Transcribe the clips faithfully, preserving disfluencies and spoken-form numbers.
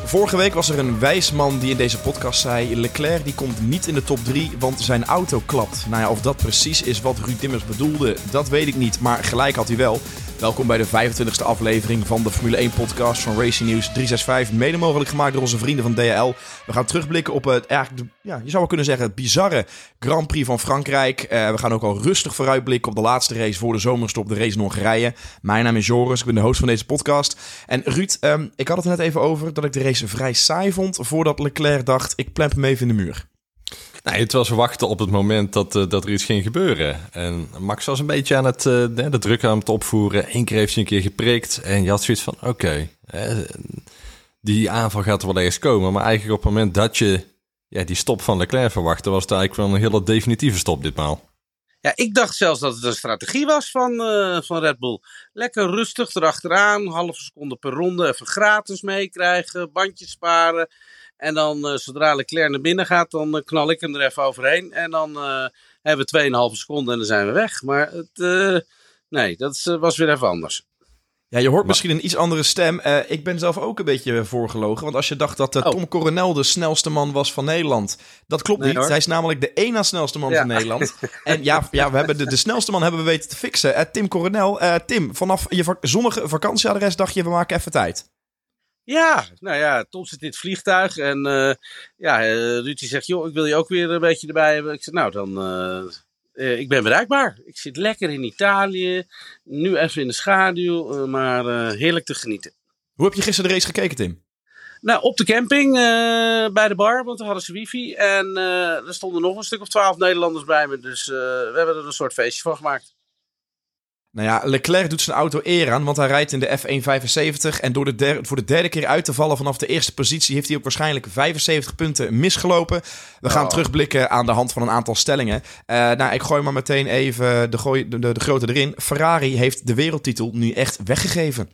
Vorige week was er een wijs man die in deze podcast zei: Leclerc die komt niet in de top drie, want zijn auto klapt. Nou ja, of dat precies is wat Ruud Dimmers bedoelde, dat weet ik niet, maar gelijk had hij wel. Welkom bij de vijfentwintigste aflevering van de Formule één podcast van Racing News driehonderdzesenzestig. Mede mogelijk gemaakt door onze vrienden van D H L. We gaan terugblikken op het, eigenlijk, ja, je zou wel kunnen zeggen, het bizarre Grand Prix van Frankrijk. Uh, we gaan ook al rustig vooruitblikken op de laatste race voor de zomerstop, de race in Hongarije. Mijn naam is Joris, ik ben de host van deze podcast. En Ruud, um, ik had het er net even over dat ik de race vrij saai vond voordat Leclerc dacht, ik plemp hem even in de muur. Nee, het was wachten op het moment dat, uh, dat er iets ging gebeuren. En Max was een beetje aan het uh, de, de druk aan het opvoeren. Eén keer heeft hij een keer geprikt. En je had zoiets van, oké, okay, uh, die aanval gaat er wel eens komen. Maar eigenlijk op het moment dat je ja, die stop van Leclerc verwachtte, was het eigenlijk wel een hele definitieve stop ditmaal. Ja, ik dacht zelfs dat het een strategie was van, uh, van Red Bull. Lekker rustig erachteraan, halve seconde per ronde, even gratis meekrijgen, bandjes sparen. En dan, uh, zodra Leclerc naar binnen gaat, dan uh, knal ik hem er even overheen. En dan uh, hebben we twee komma vijf seconden en dan zijn we weg. Maar het, uh, nee, dat uh, was weer even anders. Ja, je hoort misschien een iets andere stem. Uh, ik ben zelf ook een beetje voorgelogen. Want als je dacht dat uh, Tom oh. Coronel de snelste man was van Nederland, dat klopt nee, niet. Hoor. Hij is namelijk de één na snelste man ja. van Nederland. En ja, ja we hebben de, de snelste man hebben we weten te fixen. Uh, Tim Coronel. Uh, Tim, vanaf je va- zonnige vakantieadres dacht je, we maken even tijd. Ja, nou ja, Tom zit in het vliegtuig en uh, ja, uh, Ruud zegt, joh, ik wil je ook weer een beetje erbij hebben. Ik zeg, nou dan, uh, uh, ik ben bereikbaar. Ik zit lekker in Italië, nu even in de schaduw, uh, maar uh, heerlijk te genieten. Hoe heb je gisteren de race gekeken, Tim? Nou, op de camping, uh, bij de bar, want daar hadden ze wifi. En uh, er stonden nog een stuk of twaalf Nederlanders bij me, dus uh, we hebben er een soort feestje van gemaakt. Nou ja, Leclerc doet zijn auto eer aan, want hij rijdt in de F één vijfenzeventig. En door de der- voor de derde keer uit te vallen vanaf de eerste positie heeft hij ook waarschijnlijk vijfenzeventig punten misgelopen. We gaan oh. terugblikken aan de hand van een aantal stellingen. Uh, nou, ik gooi maar meteen even de, gooi, de, de, de grote erin. Ferrari heeft de wereldtitel nu echt weggegeven.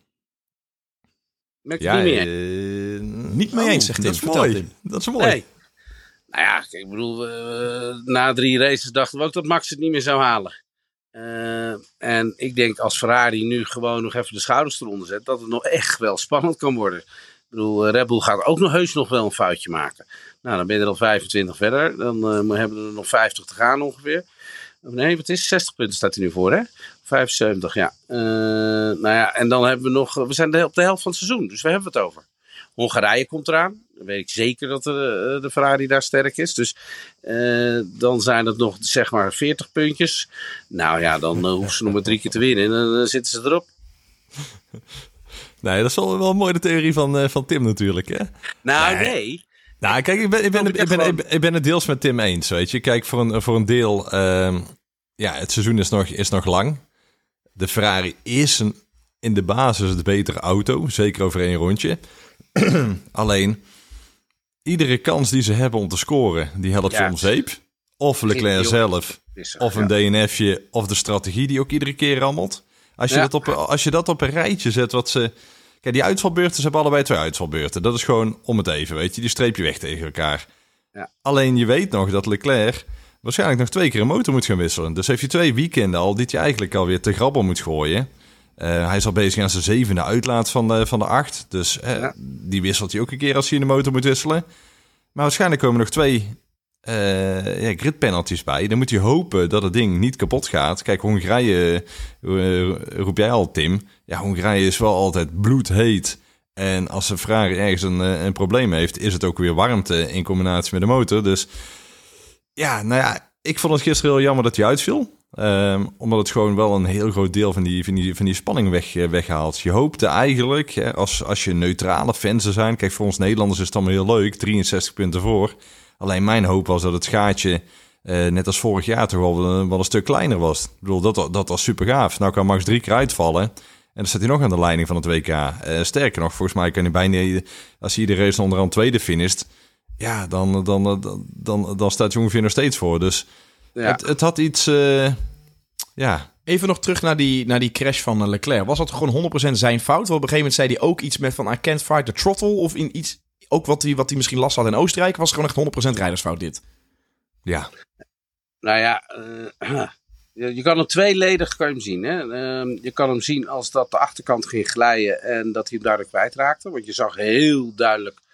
Merk je ja, niet meer? Uh, niet mee eens, zegt Tim. Dat is mooi. Tim. Dat is mooi. Nee. Nou ja, ik bedoel, uh, na drie races dachten we ook dat Max het niet meer zou halen. Uh, en ik denk als Ferrari nu gewoon nog even de schouders eronder zet, dat het nog echt wel spannend kan worden. Ik bedoel, uh, Red Bull gaat ook nog heus nog wel een foutje maken. Nou, dan ben je er al vijfentwintig verder. Dan uh, hebben we er nog vijftig te gaan ongeveer. Nee, wat is zestig punten staat hij nu voor, hè? vijfenzeventig, ja. Uh, nou ja, en dan hebben we nog, we zijn de, op de helft van het seizoen, dus we hebben het over. Hongarije komt eraan. Dan weet ik zeker dat de, de Ferrari daar sterk is. Dus uh, dan zijn het nog zeg maar veertig puntjes. Nou ja, dan uh, hoeven ze nog maar drie keer te winnen. En dan uh, zitten ze erop. Nee, dat is wel, wel mooi de theorie van, uh, van Tim natuurlijk, hè? Nou, nee. nee. Nou, kijk, ik ben, ik, ben, ik, ben, ik, ben, ik, ben, ik ben het deels met Tim eens, weet je. Kijk, voor een, voor een deel, uh, ja, het seizoen is nog, is nog lang. De Ferrari is een, in de basis de betere auto. Zeker over één rondje. Alleen, iedere kans die ze hebben om te scoren, die helpt ja, om zeep. Of Leclerc zelf, of een ja. D N F'je, of de strategie die ook iedere keer rammelt. Als je, ja. dat, op, als je dat op een rijtje zet, wat ze... Kijk, die uitvalbeurten, ze hebben allebei twee uitvalbeurten. Dat is gewoon om het even, weet je. Die streep je weg tegen elkaar. Ja. Alleen je weet nog dat Leclerc waarschijnlijk nog twee keer een motor moet gaan wisselen. Dus heeft hij twee weekenden al, die hij eigenlijk alweer te grabbel moet gooien. Uh, hij is al bezig aan zijn zevende uitlaat van de, van de acht. Dus uh, ja. die wisselt hij ook een keer als hij in de motor moet wisselen. Maar waarschijnlijk komen nog twee uh, ja, grid penalties bij. Dan moet hij hopen dat het ding niet kapot gaat. Kijk, Hongarije, uh, roep jij al, Tim. Ja, Hongarije is wel altijd bloedheet. En als de Ferrari ergens een, een probleem heeft, is het ook weer warmte in combinatie met de motor. Dus ja, nou ja, ik vond het gisteren heel jammer dat hij uitviel. Um, omdat het gewoon wel een heel groot deel van die, van die, van die spanning weg, weghaalt. Je hoopte eigenlijk, hè, als, als je neutrale fans zou zijn... Kijk, voor ons Nederlanders is het allemaal heel leuk, drieënzestig punten voor. Alleen mijn hoop was dat het gaatje, uh, net als vorig jaar, toch wel, wel een stuk kleiner was. Ik bedoel, dat, dat was super gaaf. Nou kan Max drie keer uitvallen en dan staat hij nog aan de leiding van het W K. Uh, sterker nog, volgens mij kan hij bijna, als hij iedere race onderaan tweede finisht... Ja, dan, dan, dan, dan, dan staat hij ongeveer nog steeds voor, dus... Ja. Het, het had iets, uh, ja... Even nog terug naar die, naar die crash van Leclerc. Was dat gewoon honderd procent zijn fout? Want op een gegeven moment zei hij ook iets met van... I can't fight the throttle. Of in iets, ook wat hij, wat hij misschien last had in Oostenrijk. Was het gewoon echt honderd procent rijdersfout dit? Ja. Nou ja, uh, je, je kan hem tweeledig kan je hem zien. Hè? Uh, je kan hem zien als dat de achterkant ging glijden... en dat hij hem daardoor kwijtraakte. Want je zag heel duidelijk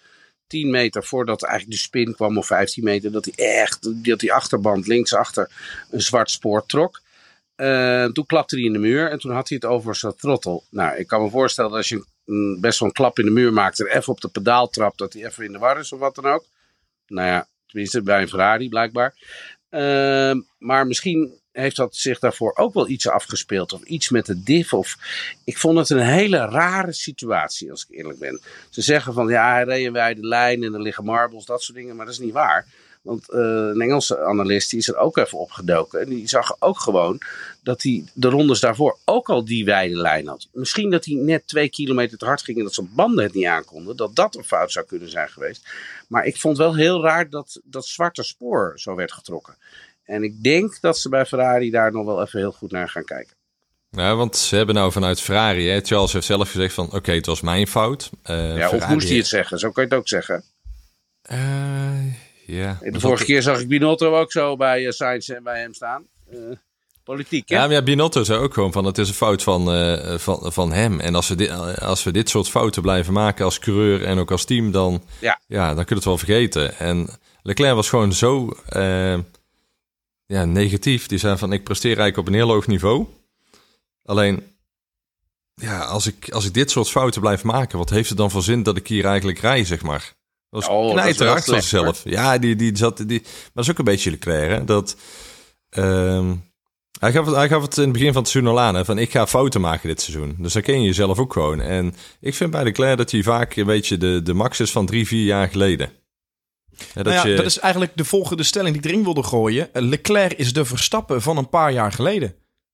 tien meter voordat eigenlijk de spin kwam, of vijftien meter, dat hij echt, dat die achterband linksachter een zwart spoor trok. Uh, toen klapte hij in de muur en toen had hij het over zijn throttle. Nou, ik kan me voorstellen dat als je een, best wel een klap in de muur maakt en even op de pedaal trapt, dat hij even in de war is of wat dan ook. Nou ja, tenminste bij een Ferrari blijkbaar. Uh, maar misschien heeft dat zich daarvoor ook wel iets afgespeeld. Of iets met de diff. Of... Ik vond het een hele rare situatie, als ik eerlijk ben. Ze zeggen van, ja, hij reed een wijde lijn en er liggen marbles, dat soort dingen. Maar dat is niet waar. Want uh, een Engelse analist die is er ook even opgedoken. En die zag ook gewoon dat hij de rondes daarvoor ook al die wijde lijn had. Misschien dat hij net twee kilometer te hard ging en dat zijn banden het niet aankonden. Dat dat een fout zou kunnen zijn geweest. Maar ik vond wel heel raar dat dat zwarte spoor zo werd getrokken. En ik denk dat ze bij Ferrari daar nog wel even heel goed naar gaan kijken. Ja, want ze hebben nou vanuit Ferrari, hè, Charles heeft zelf gezegd van, oké, okay, het was mijn fout. Uh, ja, Ferrari... of moest hij het zeggen? Zo kan je het ook zeggen. Uh, ja. De vorige keer zag ik Binotto ook zo bij uh, Sainz en bij hem staan. Uh, politiek, hè? Ja, maar ja, Binotto zei ook gewoon van, het is een fout van, uh, van, van hem. En als we, dit, als we dit soort fouten blijven maken als coureur en ook als team, dan, ja. Ja, dan kun je het wel vergeten. En Leclerc was gewoon zo... Uh, Ja, negatief. Die zei van, ik presteer eigenlijk op een heel hoog niveau. Alleen, ja, als ik, als ik dit soort fouten blijf maken, wat heeft het dan voor zin dat ik hier eigenlijk rij, zeg maar? Dat was oh, knijterhard van zichzelf. Ja, die, die zat, die, maar dat is ook een beetje Leclerc, hè? Dat, um, hij, gaf het, hij gaf het in het begin van het seizoen al aan, hè, van ik ga fouten maken dit seizoen. Dus dan ken je jezelf ook gewoon. En ik vind bij Leclerc dat hij vaak een beetje de, de max is van drie, vier jaar geleden. Ja, dat, nou ja, je... dat is eigenlijk de volgende stelling die ik erin wilde gooien. Leclerc is de Verstappen van een paar jaar geleden.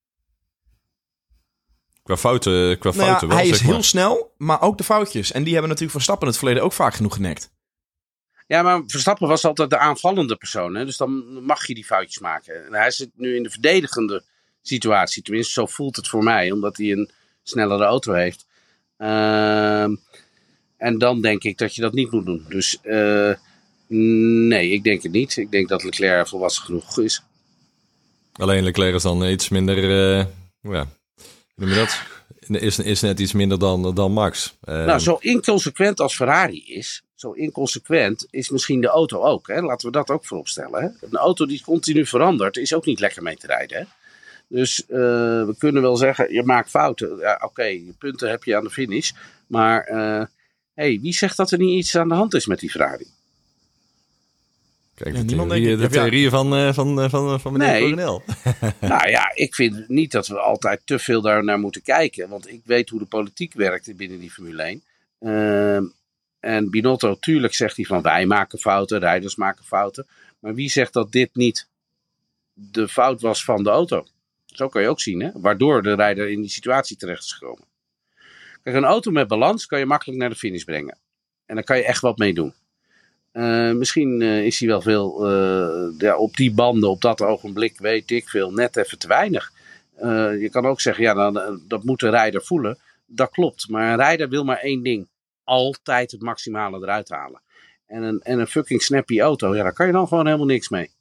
Qua fouten, qua nou fouten ja, wel, hij is zeg maar. heel snel, maar ook de foutjes. En die hebben natuurlijk Verstappen in het verleden ook vaak genoeg genekt. Ja, maar Verstappen was altijd de aanvallende persoon. Hè? Dus dan mag je die foutjes maken. En hij zit nu in de verdedigende situatie. Tenminste, zo voelt het voor mij. Omdat hij een snellere auto heeft. Uh, en dan denk ik dat je dat niet moet doen. Dus... Uh, Nee, ik denk het niet. Ik denk dat Leclerc volwassen genoeg is. Alleen Leclerc is dan iets minder... Uh, ja, noem je dat? Is, is net iets minder dan, dan Max. Uh, nou, zo inconsequent als Ferrari is... Zo inconsequent is misschien de auto ook. Hè? Laten we dat ook voorop stellen. Hè? Een auto die continu verandert... is ook niet lekker mee te rijden. Hè? Dus uh, we kunnen wel zeggen... je maakt fouten. Ja, Oké, okay, punten heb je aan de finish. Maar uh, hey, wie zegt dat er niet iets aan de hand is met die Ferrari? Kijk, de, ja, theorie, de theorieën van, uh, van, van, van meneer nee. Coronel. Nou ja, ik vind niet dat we altijd te veel daar naar moeten kijken. Want ik weet hoe de politiek werkt binnen die Formule één. Uh, en Binotto, tuurlijk zegt hij van wij maken fouten, rijders maken fouten. Maar wie zegt dat dit niet de fout was van de auto? Zo kan je ook zien, hè? Waardoor de rijder in die situatie terecht is gekomen. Kijk, een auto met balans kan je makkelijk naar de finish brengen. En daar kan je echt wat mee doen. Uh, misschien uh, is hij wel veel uh, ja, op die banden, op dat ogenblik, weet ik veel, net even te weinig. Uh, je kan ook zeggen, ja, dan, uh, dat moet de rijder voelen. Dat klopt, maar een rijder wil maar één ding. Altijd het maximale eruit halen. En een, en een fucking snappy auto, ja, daar kan je dan gewoon helemaal niks mee.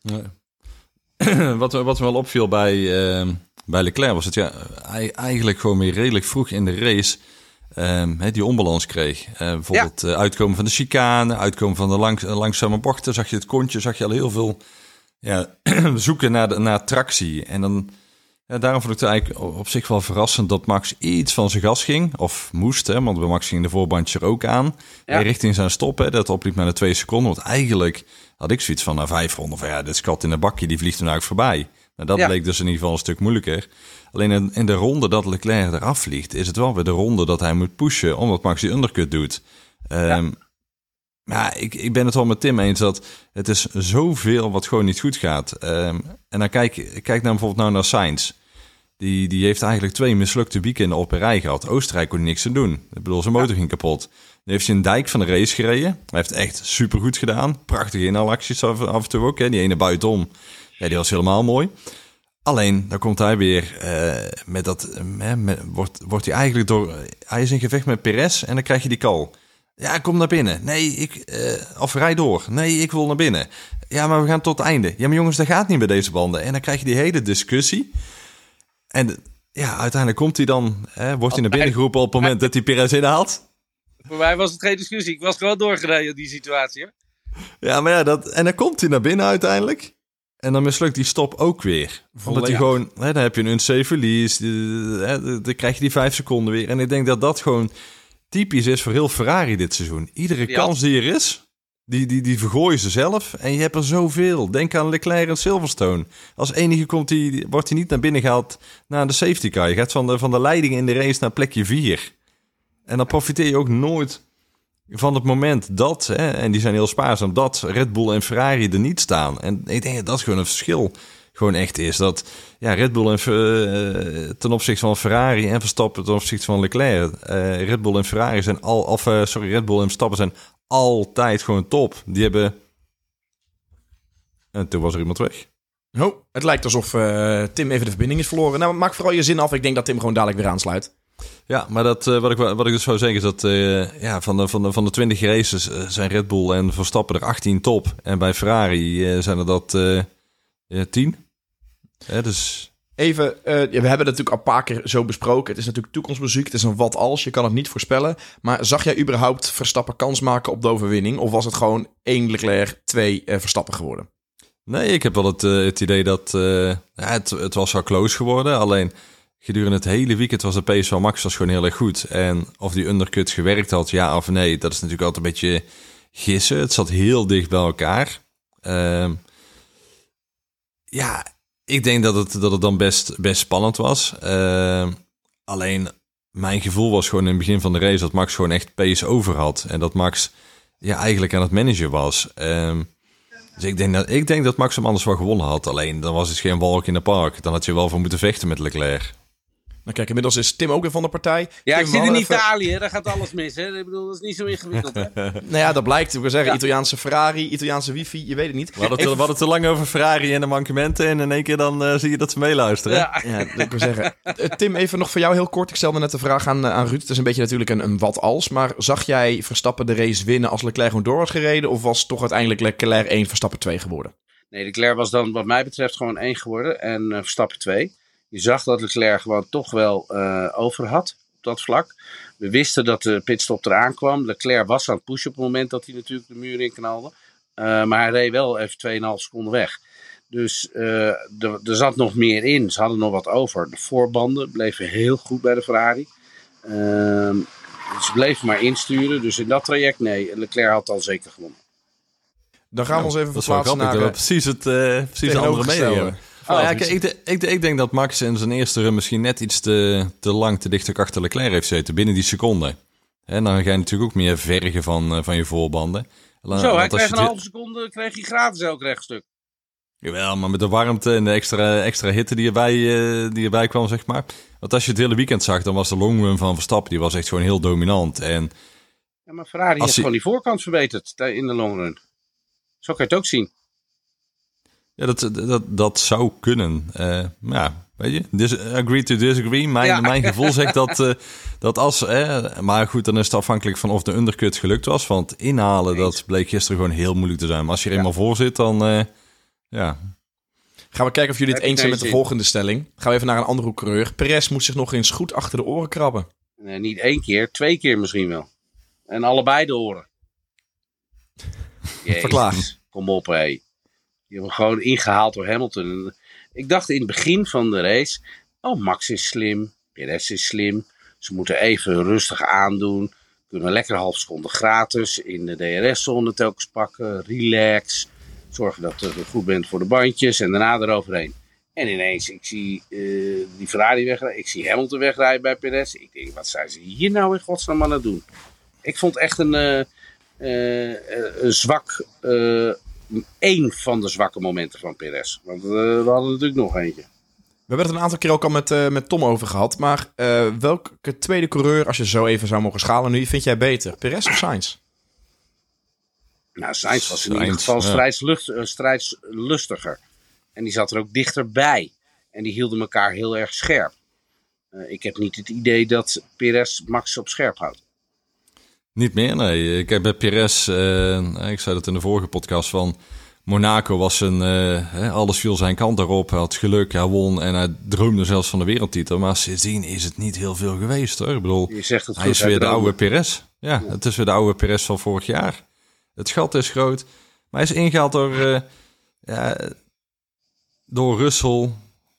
Ja. wat, wat me wel opviel bij, uh, bij Leclerc was dat ja, hij eigenlijk gewoon weer redelijk vroeg in de race... Um, he, die onbalans kreeg. Uh, bijvoorbeeld ja. uh, uitkomen van de chicane, uitkomen van de langs, uh, langzame bochten, zag je het kontje, zag je al heel veel ja, zoeken naar, de, naar tractie. En dan, ja, daarom vond ik het eigenlijk op zich wel verrassend dat Max iets van zijn gas ging, of moest, hè, want bij Max ging de voorbandje er ook aan, ja. richting zijn stop, hè, dat opliep naar de twee seconden, want eigenlijk had ik zoiets van na vijf ronden van ja, dit is kat in een bakje, die vliegt er nou voorbij. Maar dat ja. bleek dus in ieder geval een stuk moeilijker. Alleen in de ronde dat Leclerc eraf vliegt, is het wel weer de ronde dat hij moet pushen, omdat Max die undercut doet. Ja. Um, maar ik, ik ben het wel met Tim eens dat het is zoveel wat gewoon niet goed gaat. Um, en dan kijk, kijk nou bijvoorbeeld nou naar Sainz. Die, die heeft eigenlijk twee mislukte weekenden op een rij gehad. Oostenrijk kon niks aan doen. Ik bedoel, zijn motor ja. ging kapot. Dan heeft hij een dijk van de race gereden. Hij heeft echt supergoed gedaan. Prachtige inhaalacties af, af en toe ook. Hè. Die ene buitenom, ja, die was helemaal mooi. Alleen, dan komt hij weer uh, met dat... Uh, met, wordt, wordt hij eigenlijk door... Hij is in gevecht met Perez en dan krijg je die call. Ja, kom naar binnen. Nee, ik... Uh, of rij door. Nee, ik wil naar binnen. Ja, maar we gaan tot het einde. Ja, maar jongens, dat gaat niet bij deze banden. En dan krijg je die hele discussie. En ja, uiteindelijk komt hij dan... Uh, wordt hij naar binnen geroepen op het moment dat hij Perez inhaalt. Voor mij was het geen discussie. Ik was gewoon doorgereden in die situatie. Hè? Ja, maar ja, dat, en dan komt hij naar binnen uiteindelijk. En dan mislukt die stop ook weer. Omdat hij gewoon, hè, dan heb je een unsafe release. Hè, dan krijg je die vijf seconden weer. En ik denk dat dat gewoon typisch is voor heel Ferrari dit seizoen. Iedere ja. kans die er is, die, die, die vergooien ze zelf. En je hebt er zoveel. Denk aan Leclerc en Silverstone. Als enige komt die, wordt hij niet naar binnen gehaald naar de safety car. Je gaat van de, van de leiding in de race naar plekje vier. En dan profiteer je ook nooit van het moment dat, hè, en die zijn heel spaarzaam, dat Red Bull en Ferrari er niet staan. En ik denk dat dat gewoon een verschil gewoon echt is. Dat ja, Red Bull en, uh, ten opzichte van Ferrari en Verstappen ten opzichte van Leclerc. Uh, Red Bull en Ferrari zijn al, of uh, sorry, Red Bull en Verstappen zijn altijd gewoon top. Die hebben... En toen was er iemand weg. Oh, het lijkt alsof uh, Tim even de verbinding is verloren. Nou, maak vooral je zin af. Ik denk dat Tim gewoon dadelijk weer aansluit. Ja, maar dat, uh, wat, ik, wat ik dus zou zeggen is dat uh, ja, van, de, van, de, van de twintig races uh, zijn Red Bull en Verstappen er achttien top. En bij Ferrari uh, zijn er dat uh, uh, tien. Ja, dus... Even, uh, we hebben het natuurlijk al een paar keer zo besproken. Het is natuurlijk toekomstmuziek, het is een wat als, je kan het niet voorspellen. Maar zag jij überhaupt Verstappen kans maken op de overwinning? Of was het gewoon één Leclerc, twee uh, Verstappen geworden? Nee, ik heb wel het, uh, het idee dat uh, ja, het, het was wel close geworden. Alleen gedurende het hele weekend was de pace van Max was gewoon heel erg goed. En of die undercut gewerkt had, ja of nee, dat is natuurlijk altijd een beetje gissen. Het zat heel dicht bij elkaar. Uh, ja, ik denk dat het, dat het dan best, best spannend was. Uh, alleen mijn gevoel was gewoon in het begin van de race dat Max gewoon echt pace over had. En dat Max ja, eigenlijk aan het managen was. Uh, dus ik denk, dat, ik denk dat Max hem anders wel gewonnen had. Alleen dan was het geen walk in the park. Dan had je wel voor moeten vechten met Leclerc. Nou kijk, inmiddels is Tim ook weer van de partij. Ja, Tim, ik zit in even... Italië, daar gaat alles mis. Hè? Ik bedoel, dat is niet zo ingewikkeld. Hè? Nou ja, dat blijkt. Ik wil zeggen, ja. Italiaanse Ferrari, Italiaanse wifi, je weet het niet. We hadden, even... te, we hadden te lang over Ferrari en de mankementen. En in één keer dan uh, zie je dat ze meeluisteren. Ja, ja ik wil zeggen. Tim, even nog voor jou heel kort. Ik stelde net de vraag aan, aan Ruud. Het is een beetje natuurlijk een, een wat als. Maar zag jij Verstappen de race winnen als Leclerc gewoon door was gereden? Of was toch uiteindelijk Leclerc één, Verstappen twee geworden? Nee, Leclerc was dan wat mij betreft gewoon één geworden en uh, Verstappen twee. Je zag dat Leclerc gewoon toch wel uh, over had op dat vlak. We wisten dat de pitstop eraan kwam. Leclerc was aan het pushen op het moment dat hij natuurlijk de muur in knalde. Uh, maar hij reed wel even twee komma vijf seconden weg. Dus uh, er zat nog meer in. Ze hadden nog wat over. De voorbanden bleven heel goed bij de Ferrari. Uh, ze bleven maar insturen. Dus in dat traject, nee, Leclerc had al zeker gewonnen. Dan gaan we ons even verplaatsen naar... Uh, precies het uh, precies andere mening. Oh, ja, ik, ik, ik, ik denk dat Max in zijn eerste run misschien net iets te, te lang, te dicht achter Leclerc heeft gezeten binnen die seconde. En dan ga je natuurlijk ook meer vergen van, van je voorbanden. Zo, hij kreeg een halve seconde, kreeg hij gratis elk rechtstuk. Jawel, maar met de warmte en de extra, extra hitte die erbij, uh, die erbij kwam, zeg maar. Want als je het hele weekend zag, dan was de long run van Verstappen, die was echt gewoon heel dominant. En ja, maar Ferrari heeft hij... gewoon die voorkant verbeterd in de long run. Zo kan je het ook zien. Ja, dat, dat, dat zou kunnen. Uh, ja, weet je, dis, agree to disagree. Mijn, ja. mijn gevoel zegt dat, uh, dat als... Eh, maar goed, dan is het afhankelijk van of de undercut gelukt was. Want inhalen, Eens. dat bleek gisteren gewoon heel moeilijk te zijn. Maar als je er eenmaal ja. voor zit, dan... Uh, ja. Gaan we kijken of jullie het eens zijn met de zin. volgende stelling. Gaan we even naar een andere coureur. Perez moet zich nog eens goed achter de oren krabben. Nee, niet één keer, twee keer misschien wel. En allebei de oren. Verklaar. Kom op, hé. Hey. Die hebben gewoon ingehaald door Hamilton. Ik dacht in het begin van de race... Oh, Max is slim. Perez is slim. Ze moeten even rustig aandoen. Kunnen lekker een half seconde gratis in de D R S-zone telkens pakken. Relax. Zorgen dat je goed bent voor de bandjes. En daarna eroverheen. En ineens, ik zie uh, die Ferrari wegrijden. Ik zie Hamilton wegrijden bij Perez. Ik denk, wat zijn ze hier nou in godsnaam aan het doen? Ik vond echt een, uh, uh, een zwak... Uh, één van de zwakke momenten van Perez. Want uh, we hadden natuurlijk nog eentje. We hebben het een aantal keer ook al met, uh, met Tom over gehad. Maar uh, welke tweede coureur, als je zo even zou mogen schalen nu, vind jij beter? Perez of Sainz? Nou, Sainz was in ieder geval ja. strijdslucht, uh, strijdslustiger. En die zat er ook dichterbij. En die hielden elkaar heel erg scherp. Uh, ik heb niet het idee dat Perez Max op scherp houdt. Niet meer, nee. Ik heb bij Perez, uh, ik zei dat in de vorige podcast, van Monaco was een, uh, alles viel zijn kant erop. Hij had geluk, hij won en hij droomde zelfs van de wereldtitel. Maar sindsdien is het niet heel veel geweest, hoor. Ik bedoel, Je zegt het hij goed, is weer hij de oude Perez. Ja, het is weer de oude Perez van vorig jaar. Het gat is groot. Maar hij is ingehaald door, uh, ja, door Russell,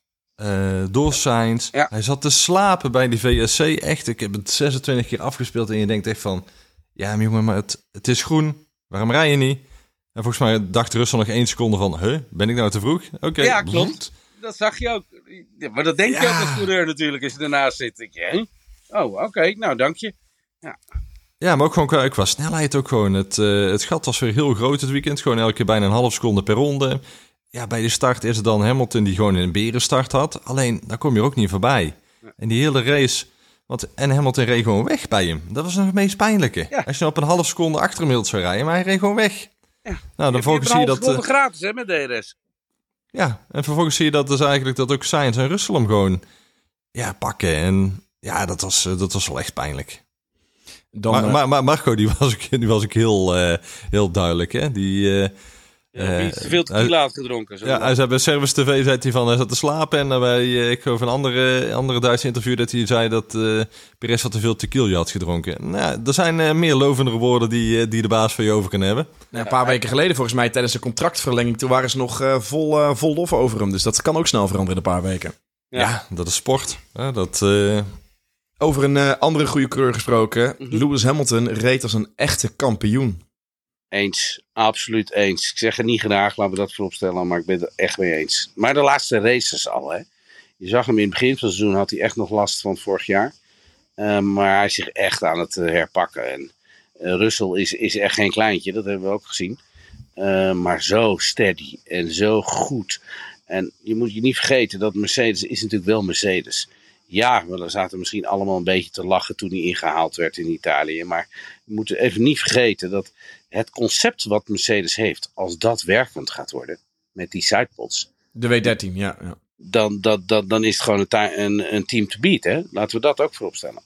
uh, door Sainz. Ja. Hij zat te slapen bij die V S C. Echt, ik heb het zesentwintig keer afgespeeld en je denkt echt van... Ja, jongen, maar het, het is groen. Waarom rij je niet? En volgens mij dacht Russell nog één seconde van... Huh, ben ik nou te vroeg? Oké. Okay. Ja, klopt. Dat zag je ook. Ja, maar dat denk je ja. ook als coureur natuurlijk, als je ernaast zit. Denk je, hè? Oh, oké, okay, nou, dank je. Ja. Ja, maar ook gewoon qua, qua snelheid ook gewoon. Het, uh, het gat was weer heel groot het weekend. Gewoon elke keer bijna een half seconde per ronde. Ja, bij de start is het dan Hamilton die gewoon een berenstart had. Alleen, daar kom je ook niet voorbij. Ja. En die hele race... Want, en Hamilton reed gewoon weg bij hem. Dat was nog het meest pijnlijke. Ja. Als je op een half seconde achter hem wilt zou rijden, maar hij reed gewoon weg. Ja. Nou, dan volgens zie je dat... Uh, gratis, hè, met D R S. Ja, en vervolgens zie je dat dus eigenlijk dat ook Sainz en Russell hem gewoon ja, pakken. En ja, dat was, dat was wel echt pijnlijk. Dan, maar, uh, maar, maar Marco, die was ik, die was ik heel, uh, heel duidelijk, hè. Die... Uh, Ja, die is te veel tequila had gedronken. Zo ja, hij zei bij Service T V zei hij van hij zat te slapen. En bij uh, ik geloof een andere, andere Duitse interview dat hij zei dat uh, Perez wat te veel tequila had gedronken. Nou, er zijn uh, meer lovendere woorden die, uh, die de baas van je over kan hebben. Ja, een paar weken geleden volgens mij tijdens de contractverlenging, toen waren ze nog uh, vol, uh, vol lof over hem. Dus dat kan ook snel veranderen in een paar weken. Ja, ja dat is sport. Ja, dat... Uh... Over een uh, andere goede coureur gesproken. Mm-hmm. Lewis Hamilton reed als een echte kampioen. Eens, absoluut eens. Ik zeg het niet graag, laten we dat vooropstellen, maar ik ben het er echt mee eens. Maar de laatste races al, hè. Je zag hem in het begin van het seizoen, had hij echt nog last van vorig jaar. Uh, maar hij is zich echt aan het uh, herpakken. En uh, Russell is, is echt geen kleintje, dat hebben we ook gezien. Uh, maar zo steady en zo goed. En je moet je niet vergeten dat Mercedes is natuurlijk wel Mercedes. Ja, we zaten misschien allemaal een beetje te lachen toen hij ingehaald werd in Italië. Maar we moeten even niet vergeten dat het concept wat Mercedes heeft, als dat werkend gaat worden, met die sidepods. De W dertien, ja. ja. Dan, dat, dat, dan is het gewoon een, een, een team to beat, hè? Laten we dat ook voorop stellen.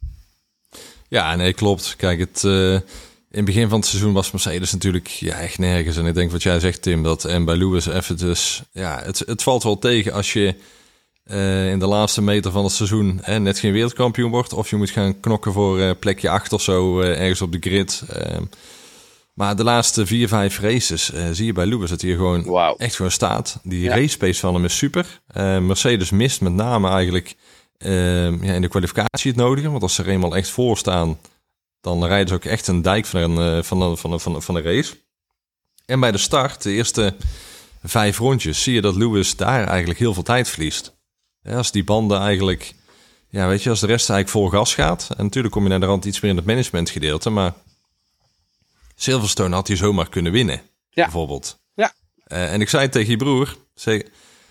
Ja, nee, klopt. Kijk, het, uh, in het begin van het seizoen was Mercedes natuurlijk ja, echt nergens. En ik denk wat jij zegt, Tim, dat en bij Lewis even dus... Ja, het, het valt wel tegen als je uh, in de laatste meter van het seizoen hè, net geen wereldkampioen wordt. Of je moet gaan knokken voor uh, plekje acht of zo uh, ergens op de grid. Uh, maar de laatste vier, vijf races uh, zie je bij Lewis dat hij gewoon wow. echt gewoon staat. Die ja. race pace van hem is super. Uh, Mercedes mist met name eigenlijk uh, ja, in de kwalificatie het nodige. Want als ze er eenmaal echt voor staan, dan rijden ze ook echt een dijk van een, uh, van, een, van, een, van, een, van een race. En bij de start, de eerste vijf rondjes, zie je dat Lewis daar eigenlijk heel veel tijd verliest. Ja, als die banden eigenlijk, ja weet je, als de rest eigenlijk vol gas gaat. En natuurlijk kom je naar de rand iets meer in het managementgedeelte, maar Silverstone had hij zomaar kunnen winnen, ja. bijvoorbeeld. Ja. Uh, en ik zei tegen je broer, zei,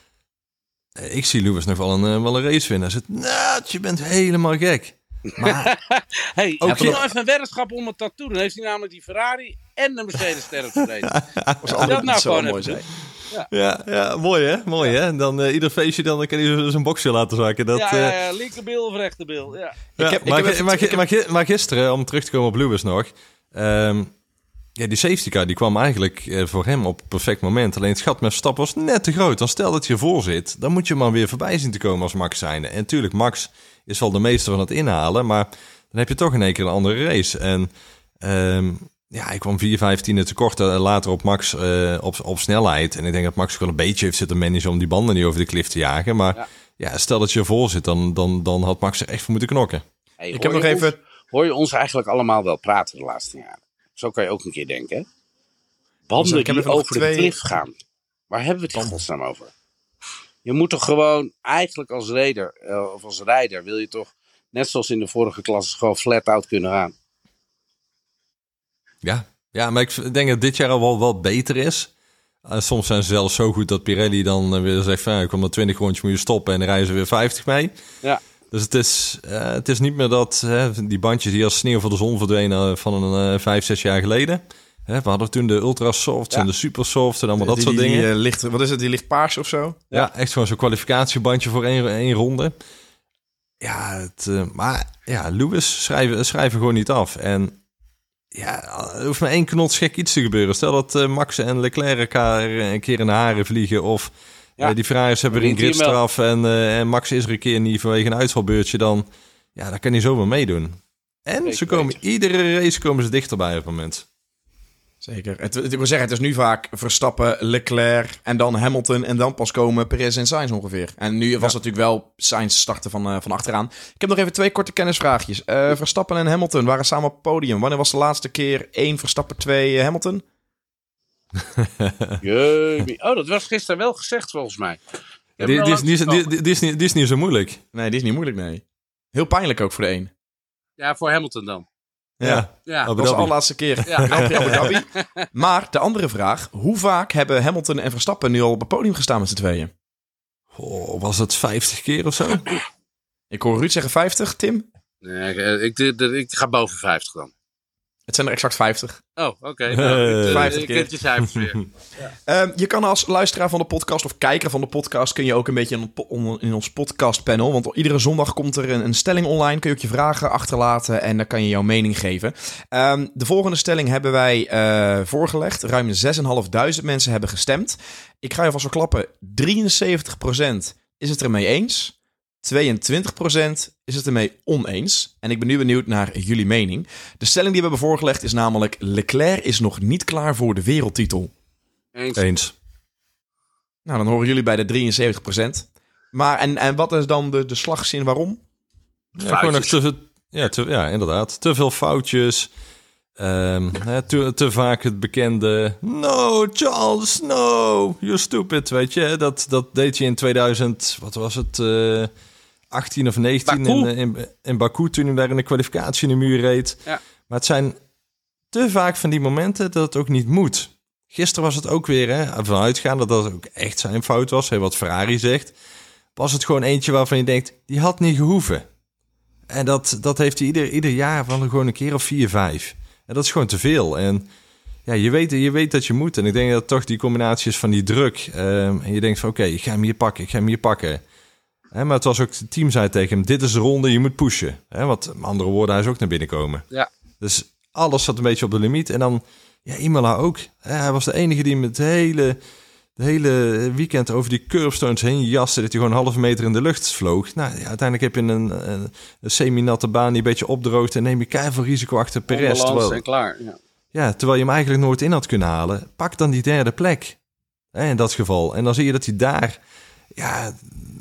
uh, ik zie Lewis nog wel een, uh, wel een race winnen. Hij zei, nou, je bent helemaal gek. Maar hey, ook heb je nog even een weddenschap om het tattoo? Dan heeft hij namelijk die Ferrari en de Mercedes sterren verreden. Was dat nou gewoon mooi zijn? Ja. Ja, ja, mooi hè, mooi ja. hè. En dan uh, ieder feestje dan kan hij zijn boxje laten zakken. Dat, ja, ja, ja, linkerbil of rechterbil. Ja. Ja, ik heb, maar, ik heb maar, even, maar, maar, maar gisteren, om terug te komen op Lewis nog. Um, ja, die safety car die kwam eigenlijk uh, voor hem op het perfect moment. Alleen het gat met Verstappen was net te groot. Dan stel dat je voor zit, dan moet je maar weer voorbij zien te komen als Max zijnde. En natuurlijk, Max is wel de meester van het inhalen, maar dan heb je toch in één keer een andere race. En um, ja, ik kwam vier, vijf tienden tekort uh, later op Max uh, op, op snelheid. En ik denk dat Max wel een beetje heeft zitten managen om die banden niet over de klif te jagen. Maar ja, ja stel dat je ervoor zit, dan, dan, dan had Max er echt voor moeten knokken. Hey, ik heb nog even... Ons, hoor je ons eigenlijk allemaal wel praten de laatste jaren? Zo kan je ook een keer denken, hè? Banden die over twee... de klif gaan. Waar hebben we het in godsnaam over? Je moet toch gewoon, eigenlijk als rijder, uh, of als rijder, wil je toch, net zoals in de vorige klasse, gewoon flat-out kunnen gaan. Ja, ja, maar ik denk dat dit jaar al wel, wel beter is. Uh, soms zijn ze zelfs zo goed dat Pirelli dan uh, weer zegt van, ja, ik kom naar twintig rondjes, moet je stoppen en dan rijden ze weer vijftig mee. Ja. Dus het is, uh, het is niet meer dat uh, die bandjes die als sneeuw voor de zon verdwenen uh, van een uh, vijf, zes jaar geleden. Hè, we hadden toen de ultrasofts ja. en de supersofts en allemaal dat die, soort die, dingen. Die, uh, licht, wat is het, die licht paars of zo? Ja, ja echt gewoon zo'n kwalificatiebandje voor één, één ronde. Ja, het, uh, maar ja, Lewis schrijven, schrijven gewoon niet af. En ja, er hoeft maar één knotsgek iets te gebeuren. Stel dat uh, Max en Leclerc elkaar een keer in de haren vliegen of... Ja. Uh, die Ferraris hebben er een gridstraf en, uh, en Max is er een keer niet vanwege een uitvalbeurtje. Dan, ja, dan kan hij zomaar meedoen. En Zeker ze komen weten. iedere race komen ze dichterbij op het moment. Zeker. Het, ik wil zeggen, het is nu vaak Verstappen, Leclerc en dan Hamilton en dan pas komen Perez en Sainz ongeveer. En nu was het natuurlijk wel Sainz starten van, uh, van achteraan. Ik heb nog even twee korte kennisvraagjes. Uh, Verstappen en Hamilton waren samen op het podium. Wanneer was de laatste keer één Verstappen, twee uh, Hamilton? Jee. Oh, dat was gisteren wel gezegd volgens mij. Die, die, is, die, is, die, die, is niet, die is niet zo moeilijk. Nee, die is niet moeilijk, nee. Heel pijnlijk ook voor de een. Ja, voor Hamilton dan. Ja, Ja. Abu Dat was de Dhabi. allerlaatste keer. Ja. Grand Prix Abu Dhabi. Maar de andere vraag. Hoe vaak hebben Hamilton en Verstappen nu al op het podium gestaan met z'n tweeën? Oh, was het vijftig keer of zo? Ik hoor Ruud zeggen vijftig. Tim? Nee, ik, ik, ik, ik ga boven vijftig dan. Het zijn er exact vijftig. Oh, oké. Okay. Hey. Nou, vijftig je keer. kent je cijfers weer. Um, je kan als luisteraar van de podcast of kijker van de podcast... kun je ook een beetje in, on- in ons podcastpanel... want iedere zondag komt er een, een stelling online. Kun je ook je vragen achterlaten en dan kan je jouw mening geven. Um, de volgende stelling hebben wij uh, voorgelegd. Ruim zes en vijfduizend mensen hebben gestemd. Ik ga je vast wel klappen. drieënzeventig procent is het ermee eens... tweeëntwintig procent is het ermee oneens. En ik ben nu benieuwd naar jullie mening. De stelling die we hebben voorgelegd is namelijk... Leclerc is nog niet klaar voor de wereldtitel. Eens. Eens. Nou, dan horen jullie bij de drieënzeventig procent. Maar en, en wat is dan de, de slagzin waarom? Ja, gewoon nog te, veel- ja, te, ja, inderdaad. Te veel foutjes. Ehm, hè, te, te vaak het bekende... No, Charles, no. You're stupid, weet je. Dat, dat deed je in tweeduizend... Wat was het? eh achttien of negentien Baku. in, in, in Baku... toen hij daar in de kwalificatie in de muur reed. Ja. Maar het zijn te vaak van die momenten dat het ook niet moet. Gisteren was het ook weer, hè, vanuitgaande dat het ook echt zijn fout was. Hè, wat Ferrari zegt. Was het gewoon eentje waarvan je denkt... die had niet gehoeven. En dat, dat heeft hij ieder, ieder jaar van gewoon een keer of vier, vijf. En dat is gewoon te veel. En ja, je weet, je weet dat je moet. En ik denk dat toch die combinatie is van die druk. Um, en je denkt van oké, okay, ik ga hem hier pakken, ik ga hem hier pakken. Hè, maar het was ook, het team zei tegen hem, dit is de ronde, je moet pushen. Hè, want met andere woorden, hij is ook naar binnen komen. Ja. Dus alles zat een beetje op de limiet. En dan, ja, Imola ook. Hè, hij was de enige die met het hele, de hele weekend over die curbstones heen jaste, dat hij gewoon een halve meter in de lucht vloog. Nou, ja, uiteindelijk heb je een, een, een semi-natte baan die een beetje opdroogt en neem je keiveel risico achter Perez. Onbalans Terwijl, en klaar. Ja. ja, terwijl je hem eigenlijk nooit in had kunnen halen. Pak dan die derde plek. Hè, in dat geval. En dan zie je dat hij daar ja,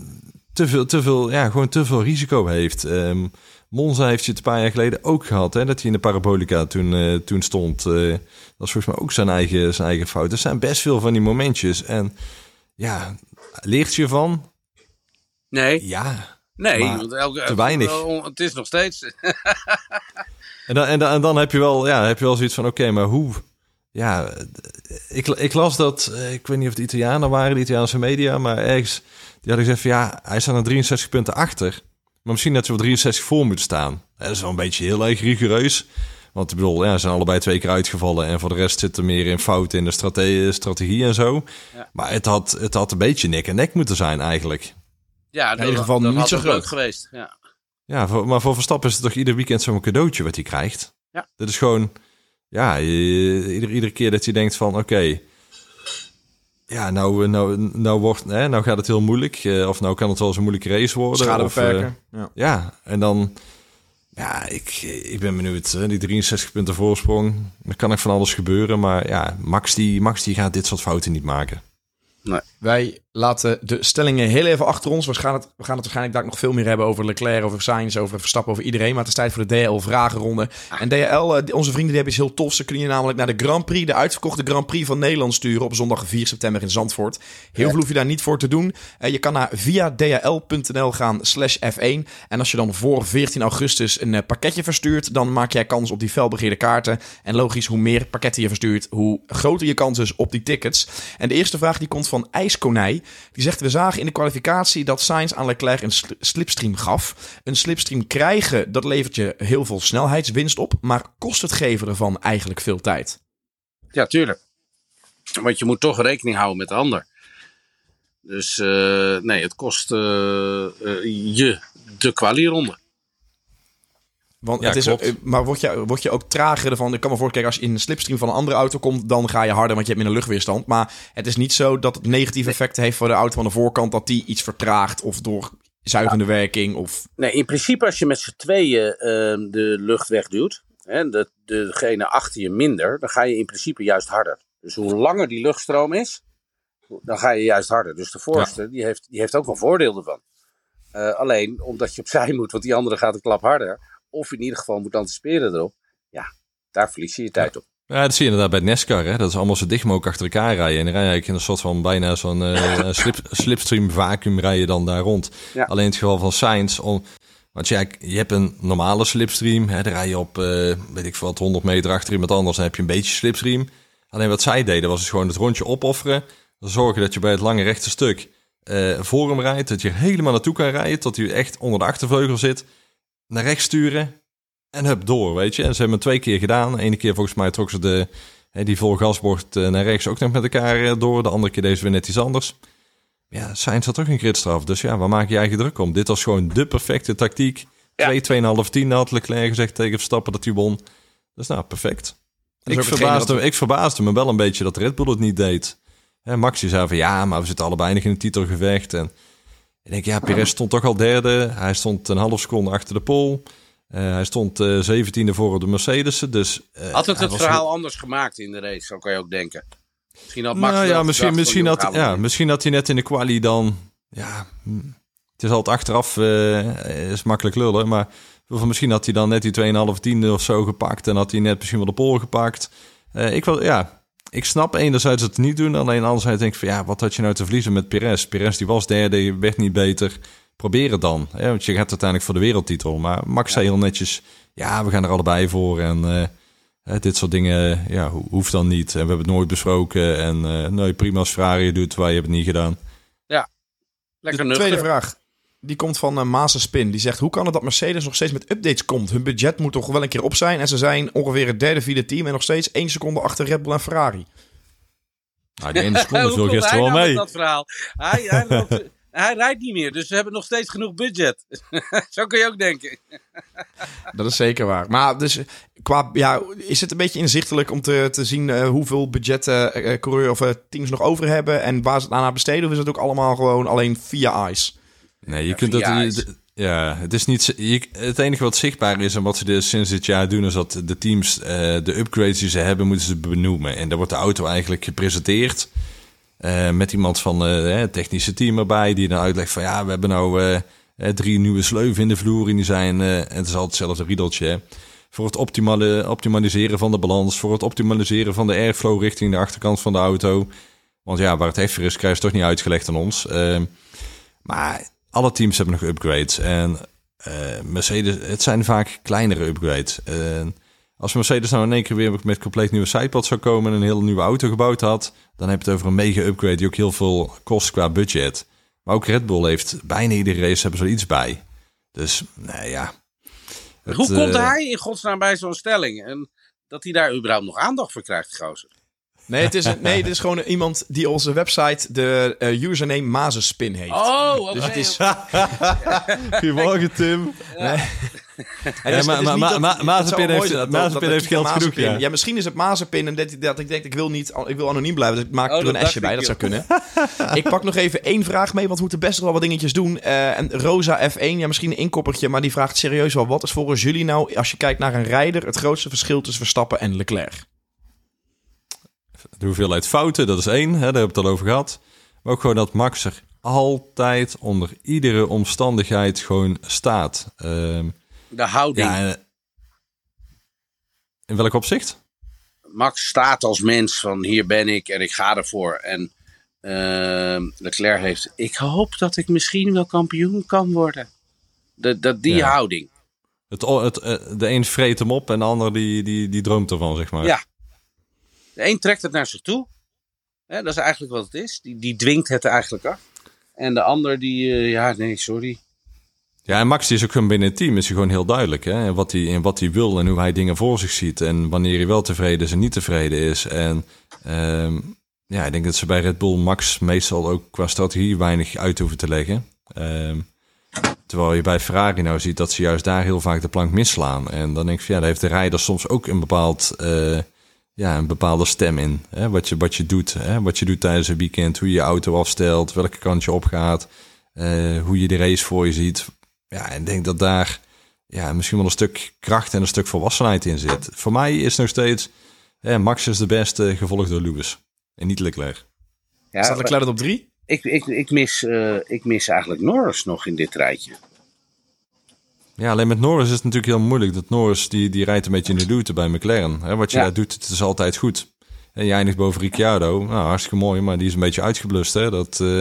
te veel, te veel, ja, gewoon te veel risico heeft. Um, Monza heeft je het een paar jaar geleden ook gehad. Hè, dat hij in de parabolica toen, uh, toen stond. Uh, dat was volgens mij ook zijn eigen, zijn eigen fout. Er zijn best veel van die momentjes. En ja, leert je van? Nee, Ja. nee maar want elke, te weinig. uh, het is nog steeds. En dan, en dan, en dan heb je wel, ja, heb je wel zoiets van, oké, okay, maar hoe? Ja, ik, ik las dat, ik weet niet of het Italianen waren, de Italiaanse media, maar ergens, die hadden gezegd van, ja, hij staat er drieënzestig punten achter. Maar misschien dat ze wel drieënzestig voor moeten staan. Dat is wel een beetje heel erg rigoureus. Want ik bedoel, ja, ze zijn allebei twee keer uitgevallen. En voor de rest zit er meer in fouten in de strate- strategie en zo. Ja. Maar het had, het had een beetje nek en nek moeten zijn eigenlijk. Ja, in ieder geval dat niet had zo ook groot. leuk geweest. Ja. Ja, voor, maar voor Verstappen is het toch ieder weekend zo'n cadeautje wat hij krijgt. Ja. Dat is gewoon, ja, je- ieder, iedere keer dat je denkt van, oké, okay, ja, nou, nou, nou, wordt, hè, nou gaat het heel moeilijk. Uh, of nou kan het wel eens een moeilijke race worden. Schade of, uh, beperken. Ja. ja, en dan, ja, ik, ik ben benieuwd. Hè, die drieënzestig punten voorsprong, er kan ook van alles gebeuren. Maar ja, Max die, Max die gaat dit soort fouten niet maken. Wij laten de stellingen heel even achter ons. We gaan het, we gaan het waarschijnlijk daar nog veel meer hebben over Leclerc, over Sainz, over Verstappen, over iedereen. Maar het is tijd voor de D H L-vragenronde. En D H L, uh, onze vrienden die hebben iets heel tofs. Ze kunnen je namelijk naar de Grand Prix, de uitverkochte Grand Prix van Nederland sturen op zondag vier september in Zandvoort. Heel veel hoef je daar niet voor te doen. Uh, je kan naar via d h l punt n l gaan slash f één. En als je dan voor veertien augustus een uh, pakketje verstuurt, dan maak jij kans op die felbegeerde kaarten. En logisch, hoe meer pakketten je verstuurt, hoe groter je kans is op die tickets. En de eerste vraag die komt van IJskonij. Die zegt, we zagen in de kwalificatie dat Sainz aan Leclerc een sl- slipstream gaf. Een slipstream krijgen, dat levert je heel veel snelheidswinst op. Maar kost het geven ervan eigenlijk veel tijd? Ja, tuurlijk. Want je moet toch rekening houden met de ander. Dus uh, nee, het kost uh, uh, je de kwalieronde. Want Ja, het is klopt. ook, maar word je, word je ook trager ervan? Ik kan me voorstellen, als je in een slipstream van een andere auto komt, dan ga je harder, want je hebt minder luchtweerstand. Maar het is niet zo dat het negatief effect heeft voor de auto aan de voorkant, dat die iets vertraagt of door zuigende ja. werking? Of... Nee, in principe als je met z'n tweeën uh, de lucht wegduwt, hè, de, degene achter je minder, dan ga je in principe juist harder. Dus hoe langer die luchtstroom is, dan ga je juist harder. Dus de voorste, ja. die, heeft, die heeft ook wel voordeel ervan. Uh, alleen omdat je opzij moet, want die andere gaat een klap harder. Of in ieder geval moet anticiperen erop. Ja, daar verlies je je tijd ja. op. Ja, dat zie je inderdaad bij NASCAR. Hè? Dat is allemaal zo dicht mogelijk achter elkaar rijden. En dan rij je eigenlijk in een soort van bijna zo'n uh, slip, slipstream vacuüm rij je dan daar rond. Ja. Alleen in het geval van Sainz, om, want ja, je hebt een normale slipstream. Hè? Dan rij je op, uh, weet ik veel wat, honderd meter achter iemand anders. Dan heb je een beetje slipstream. Alleen wat zij deden was dus gewoon het rondje opofferen. Dan zorgen dat je bij het lange rechte stuk uh, voor hem rijdt. Dat je er helemaal naartoe kan rijden. Tot hij echt onder de achtervleugel zit. Naar rechts sturen. En hup, door, weet je. En ze hebben het twee keer gedaan. Eén keer volgens mij trok ze de, hè, die vol gasbocht uh, naar rechts ook nog met elkaar uh, door. De andere keer deze weer net iets anders. Ja, Sainz had toch een gridstraf. Dus ja, waar maak je eigen druk om? Dit was gewoon de perfecte tactiek. Ja. Twee, tweeënhalf, tien had Leclerc gezegd tegen Verstappen dat hij won. Dus nou, perfect. Ik verbaasde, dat... ik verbaasde me wel een beetje dat Red Bull het niet deed. Hè, Max die zei van ja, maar we zitten allebei nog in een titelgevecht. En ik denk, ja, Perez stond toch al derde. Hij stond een half seconde achter de pole. Uh, hij stond uh, zeventiende voor de Mercedes. Dus, uh, had het het verhaal heel... anders gemaakt in de race, zo kan je ook denken. Misschien had Max nou, ja, misschien, misschien, had, ja, in. misschien had hij net in de quali dan... Ja, het is altijd achteraf uh, is makkelijk lullen, maar misschien had hij dan net die tweeënhalf tiende of zo gepakt en had hij net misschien wel de pole gepakt. Uh, ik, wil, ja, ik snap enerzijds het niet doen, alleen anderzijds denk ik van ja, wat had je nou te verliezen met Perez? Perez die was derde, werd niet beter. Probeer het dan, hè? Want je gaat uiteindelijk voor de wereldtitel. Maar Max zei heel netjes, ja, we gaan er allebei voor. En uh, dit soort dingen ja, hoeft dan niet. En we hebben het nooit besproken. En uh, nee, prima als Ferrari het doet, wij hebben het niet gedaan. Ja, lekker de nuchter. Tweede vraag, die komt van uh, Maas Spin. Die zegt, hoe kan het dat Mercedes nog steeds met updates komt? Hun budget moet toch wel een keer op zijn. En ze zijn ongeveer het derde, vierde team. En nog steeds één seconde achter Red Bull en Ferrari. Nou, die ene seconde viel gisteren wel mee. Dat verhaal? Hij, hij loopt... Hij rijdt niet meer, dus ze hebben nog steeds genoeg budget. Zo kun je ook denken. Dat is zeker waar. Maar dus, qua, ja, is het een beetje inzichtelijk om te, te zien uh, hoeveel budget uh, coureur of uh, teams nog over hebben en waar ze het aan aan besteden? Of is het ook allemaal gewoon alleen via ice? Nee, je ja, kunt dat. Ja, het is niet. Je, het enige wat zichtbaar is en wat ze dus sinds dit jaar doen, is dat de teams uh, de upgrades die ze hebben, moeten ze benoemen. En daar wordt de auto eigenlijk gepresenteerd. Uh, met iemand van uh, het technische team erbij, die dan uitlegt van ja, we hebben nou uh, drie nieuwe sleuven in de vloer en die zijn, uh, en het is altijd hetzelfde riedeltje, hè, voor het optimale, optimaliseren van de balans, voor het optimaliseren van de airflow richting de achterkant van de auto. Want ja, waar het heftiger is, krijg je toch niet uitgelegd aan ons. Uh, maar alle teams hebben nog upgrades en uh, Mercedes, het zijn vaak kleinere upgrades. Uh, Als Mercedes nou in één keer weer met compleet nieuwe sidepad zou komen en een hele nieuwe auto gebouwd had, dan heb je het over een mega-upgrade die ook heel veel kost qua budget. Maar ook Red Bull heeft bijna iedere race hebben ze er iets bij. Dus, nou ja. Het, Hoe komt uh, hij in godsnaam bij zo'n stelling? En dat hij daar überhaupt nog aandacht voor krijgt, gozer? Nee, het is, een, nee, het is gewoon iemand die onze website de uh, username Mazespin heeft. Oh, oké. Okay, dus het is... Goedemorgen, Tim. Ja. Nee. Ja, maar ma, ma, ma, Mazepin heeft, dat, Mazepin dat, heeft geld Mazepin. genoeg, ja. Ja, misschien is het Mazepin en dat, dat ik denk, ik wil niet, ik wil anoniem blijven, dus ik maak oh, er een S'je bij, dat zou kunnen. Ik pak nog even één vraag mee, want we moeten best wel wat dingetjes doen. Uh, en Rosa F één, ja, misschien een inkoppertje, maar die vraagt serieus wel, wat is volgens jullie nou, als je kijkt naar een rijder, het grootste verschil tussen Verstappen en Leclerc? De hoeveelheid fouten, dat is één, hè, daar hebben we het al over gehad. Maar ook gewoon dat Max er altijd onder iedere omstandigheid gewoon staat. Uh, De houding. Ja, in welk opzicht? Max staat als mens van hier ben ik en ik ga ervoor. En uh, Leclerc heeft, ik hoop dat ik misschien wel kampioen kan worden. De, de, die ja. houding. Het, het, de een vreet hem op en de ander die, die, die droomt ervan, zeg maar. Ja. De een trekt het naar zich toe. Ja, dat is eigenlijk wat het is. Die, die dwingt het eigenlijk af. En de ander die, uh, ja nee, sorry. Ja, en Max die is ook gewoon binnen het team, is hij gewoon heel duidelijk. Hè? En wat hij, en wat hij wil en hoe hij dingen voor zich ziet. En wanneer hij wel tevreden is en niet tevreden is. En um, ja, ik denk dat ze bij Red Bull Max meestal ook qua strategie weinig uit hoeven te leggen. Um, terwijl je bij Ferrari nou ziet dat ze juist daar heel vaak de plank misslaan. En dan denk ik van ja, daar heeft de rijder soms ook een bepaald... Uh, Ja, een bepaalde stem in. Hè? Wat, je, wat je doet. Hè? Wat je doet tijdens een weekend. Hoe je je auto afstelt. Welke kant je opgaat. Uh, hoe je de race voor je ziet. Ja, en ik denk dat daar ja, misschien wel een stuk kracht en een stuk volwassenheid in zit. Voor mij is nog steeds eh, Max is de beste, gevolgd door Lewis. En niet Leclerc. Ja, staat Leclerc op drie? Ik, ik, ik, mis, uh, ik mis eigenlijk Norris nog in dit rijtje. Ja, alleen met Norris is het natuurlijk heel moeilijk. Dat Norris die, die rijdt een beetje in de luwte bij McLaren. Hè, wat je ja. daar doet, het is altijd goed. En je eindigt boven Ricciardo. Nou, hartstikke mooi, maar die is een beetje uitgeblust. Hè? Dat... Uh...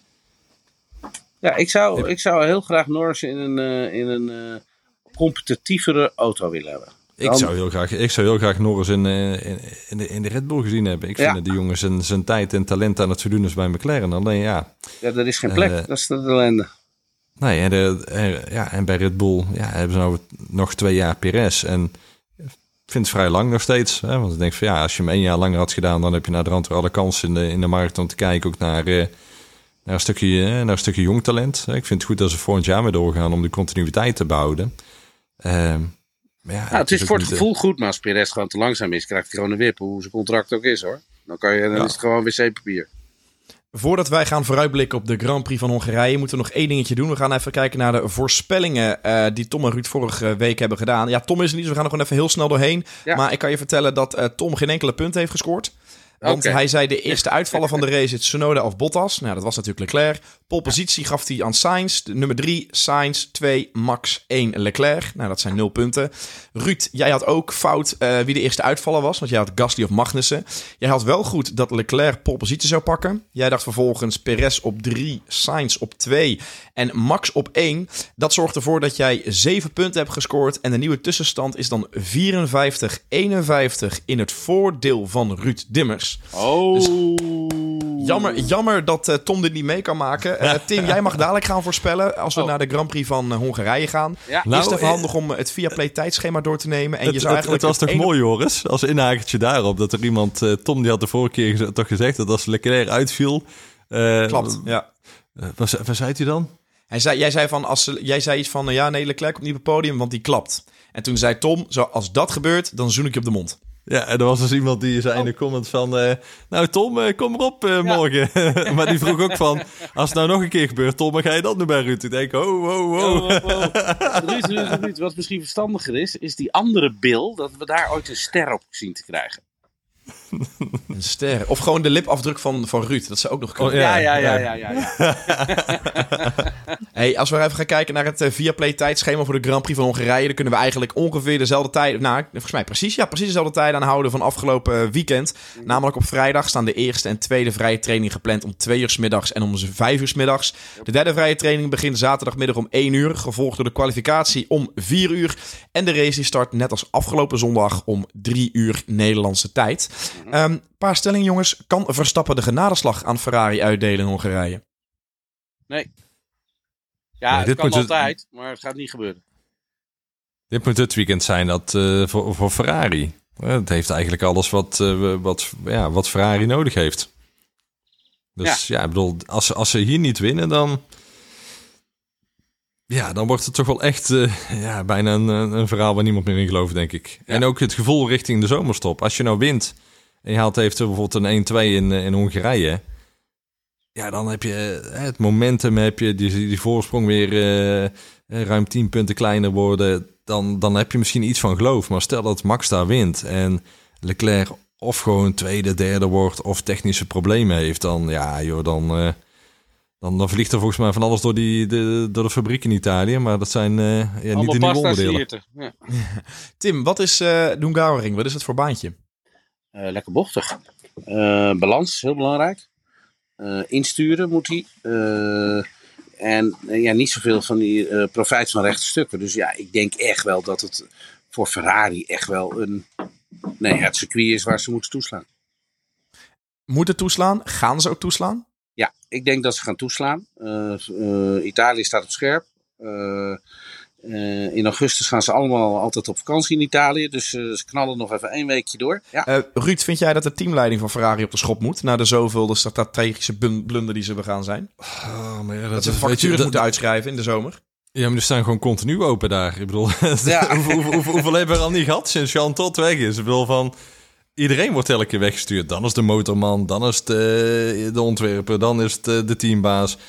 Ja, ik zou, ik zou heel graag Norris in een, uh, in een uh, competitievere auto willen hebben. Dan... Ik, zou heel graag, ik zou heel graag Norris in, uh, in, in, de, in de Red Bull gezien hebben. Ik ja. vind die jongen zijn, zijn tijd en talent aan het verdoen is bij McLaren. Alleen ja... Ja, er is geen plek. Uh, dat is de ellende. Nee, en, de, uh, ja, en bij Red Bull ja, hebben ze nou nog twee jaar Perez. En ik vind het vrij lang nog steeds. Hè? Want ik denk van ja, als je hem één jaar langer had gedaan... dan heb je naar de rand weer alle kansen in de, in de markt om te kijken ook naar... Uh, Naar een, stukje, naar een stukje jong talent. Ik vind het goed dat ze volgend jaar mee doorgaan om de continuïteit te behouden. Uh, ja, nou, het, het is, is voor het gevoel goed, maar als Perez gewoon te langzaam is, krijgt hij gewoon een wip, hoe zijn contract ook is hoor. Dan, kan je, dan ja. is het gewoon wc-papier. Voordat wij gaan vooruitblikken op de Grand Prix van Hongarije, moeten we nog één dingetje doen. We gaan even kijken naar de voorspellingen uh, die Tom en Ruud vorige week hebben gedaan. Ja, Tom is er niet, dus we gaan er gewoon even heel snel doorheen. Ja. Maar ik kan je vertellen dat uh, Tom geen enkele punt heeft gescoord. Want okay. hij zei de eerste uitvallen van de race is Tsunoda of Bottas. Nou, dat was natuurlijk Leclerc. Polepositie gaf hij aan Sainz. De nummer drie, Sainz. twee, Max. één, Leclerc. Nou, dat zijn nul punten. Ruud, jij had ook fout uh, wie de eerste uitvaller was. Want jij had Gasly of Magnussen. Jij had wel goed dat Leclerc polepositie zou pakken. Jij dacht vervolgens Perez op drie, Sainz op twee en Max op één. Dat zorgt ervoor dat jij zeven punten hebt gescoord. En de nieuwe tussenstand is dan vierenvijftig eenenvijftig in het voordeel van Ruud Dimmers. Oh. Dus jammer, jammer dat uh, Tom dit niet mee kan maken. Uh, Tim, jij mag dadelijk gaan voorspellen als we oh. naar de Grand Prix van uh, Hongarije gaan. Ja. Nou, is het even handig om het Viaplay tijdschema door te nemen. En het, je zou het, eigenlijk het was het toch ene... mooi, Joris? Als inhakertje daarop. Dat er iemand, uh, Tom die had de vorige keer gez- toch gezegd dat als Leclerc uitviel... Uh, Klopt, ja. Uh, wat, wat zei hij dan? Hij zei, jij zei van, als, jij zei iets van, uh, ja nee, Leclerc komt niet op het podium, want die klapt. En toen zei Tom, zo, als dat gebeurt, dan zoen ik je op de mond. Ja, en er was dus iemand die zei in de comment van... Uh, nou Tom, uh, kom erop uh, ja. morgen. Maar die vroeg ook van... Als het nou nog een keer gebeurt, Tom, dan ga je dat doen bij Ruud? Ik denk, oh, oh, oh. oh, oh, oh. Ruud, Ruud, Ruud, wat misschien verstandiger is... is die andere Bill, dat we daar ooit een ster op zien te krijgen. Een ster. Of gewoon de lipafdruk van, van Ruud. Dat zou ook nog kunnen. Oh, ja, ja, ja, ja, ja, ja, ja. Hey, als we even gaan kijken naar het uh, Viaplay tijdschema voor de Grand Prix van Hongarije, dan kunnen we eigenlijk ongeveer dezelfde tijd, nou, volgens mij precies, ja, precies dezelfde tijd aanhouden van afgelopen weekend. Mm. Namelijk op vrijdag staan de eerste en tweede vrije training gepland om twee uur 's middags en om vijf uur 's middags. De derde vrije training begint zaterdagmiddag om één uur, gevolgd door de kwalificatie om vier uur. En de race die start net als afgelopen zondag om drie uur Nederlandse tijd. Een um, paar stellingen, jongens. Kan Verstappen de genadeslag aan Ferrari uitdelen in Hongarije? Nee. Ja, nee, het dit kan altijd, het... maar het gaat niet gebeuren. Dit moet het weekend zijn dat uh, voor, voor Ferrari. Het heeft eigenlijk alles wat, uh, wat, ja, wat Ferrari nodig heeft. Dus ja, ja ik bedoel, als, als ze hier niet winnen, dan... Ja, dan wordt het toch wel echt uh, ja, bijna een, een verhaal waar niemand meer in gelooft, denk ik. Ja. En ook het gevoel richting de zomerstop. Als je nou wint en je haalt even bijvoorbeeld een één twee in, in Hongarije... Ja, dan heb je het momentum, heb je die, die voorsprong weer uh, ruim tien punten kleiner worden. Dan, dan heb je misschien iets van geloof. Maar stel dat Max daar wint en Leclerc of gewoon tweede, derde wordt... of technische problemen heeft, dan, ja, joh, dan, uh, dan, dan vliegt er volgens mij van alles door, die, de, door de fabriek in Italië. Maar dat zijn uh, ja, niet de nieuwe onderdelen. Ja. Tim, wat is uh, de Hungaroring? Wat is het voor baantje? Uh, lekker bochtig. Uh, balans, heel belangrijk. Uh, insturen moet hij. Uh, en uh, ja, niet zoveel van die uh, profijt van rechte stukken. Dus ja, ik denk echt wel dat het voor Ferrari echt wel een... Nee, het circuit is waar ze moeten toeslaan. Moeten toeslaan? Gaan ze ook toeslaan? Ja, ik denk dat ze gaan toeslaan. Uh, uh, Italië staat op scherp. Uh, Uh, in augustus gaan ze allemaal altijd op vakantie in Italië. Dus uh, ze knallen nog even één weekje door. Ja. Uh, Ruud, vind jij dat de teamleiding van Ferrari op de schop moet? Na de zoveelde strategische blunder die ze begaan zijn? Oh, maar ja, dat dat ze facturen moeten uitschrijven in de zomer? Ja, maar die staan gewoon continu open daar. Ik bedoel, ja. hoeveel, hoeveel, hoeveel hebben we al niet gehad sinds Jean Todt weg is? Ik bedoel, van... Iedereen wordt elke keer weggestuurd. Dan is de motorman, dan is de, de ontwerper, dan is het de teambaas.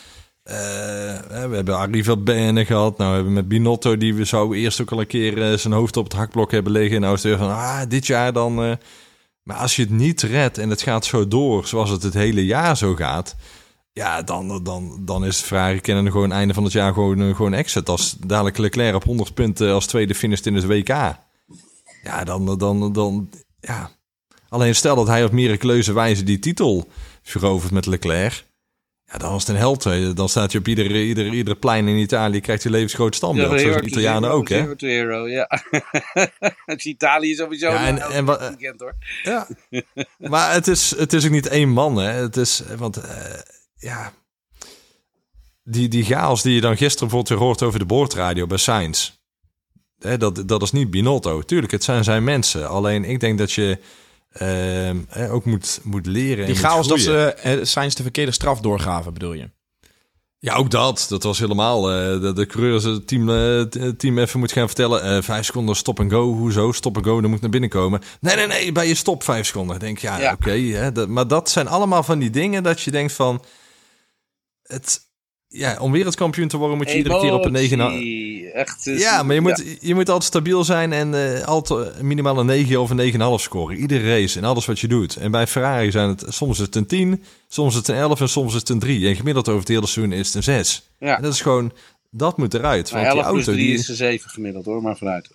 Uh, we hebben Arriva Bene gehad. Nou, we hebben met Binotto, die we zou eerst ook al een keer uh, zijn hoofd op het hakblok hebben liggen. En nou is het weer van, ah, dit jaar dan... Uh... Maar als je het niet redt en het gaat zo door, zoals het het hele jaar zo gaat... Ja, dan, dan, dan is Ferrari kennen gewoon einde van het jaar gewoon, gewoon exit. Als dadelijk Leclerc op honderd punten als tweede finisht in het W K. Ja, dan... dan, dan ja. Alleen stel dat hij op miraculeuze wijze die titel verovert met Leclerc... Ja, dan is het een held. Hè. Dan staat je op ieder, ieder, ieder plein in Italië, krijgt je levensgroot standbeeld. Ja, zoals de Italianen ook, hè? To hero, ja. Het is Italië sowieso ja, en, en, wa- weekend, hoor. Ja, maar het is, het is ook niet één man, hè. Het is, want, uh, ja... Die, die chaos die je dan gisteren bijvoorbeeld hoort over de boordradio bij Sainz. Hè, dat, dat is niet Binotto. Tuurlijk, het zijn zijn mensen. Alleen, ik denk dat je... Uh, ook moet, moet leren. Die chaos dat ze uh, Sainz de verkeerde straf doorgaven, bedoel je? Ja, ook dat. Dat was helemaal... Uh, de, de coureurs het team, uh, team even moet gaan vertellen... Uh, vijf seconden stop en go. Hoezo? Stop en go, dan moet naar binnen komen. Nee, nee, nee, bij je stop vijf seconden. Ik denk, ja, ja. oké. Okay, maar dat zijn allemaal van die dingen dat je denkt van... Het... Ja, om wereldkampioen te worden moet je Emotie. iedere keer op een negen... Echt, is, ja, maar je moet, ja. je moet altijd stabiel zijn en uh, altijd minimaal een negen of een negen komma vijf scoren. Iedere race en alles wat je doet. En bij Ferrari zijn het soms is het een tien, soms is het een elf en soms is het een drie. En gemiddeld over het hele seizoen is het een zes. Ja. En dat is gewoon, dat moet eruit. Want elf die auto, plus drie die... is een zeven gemiddeld hoor, maar vooruit.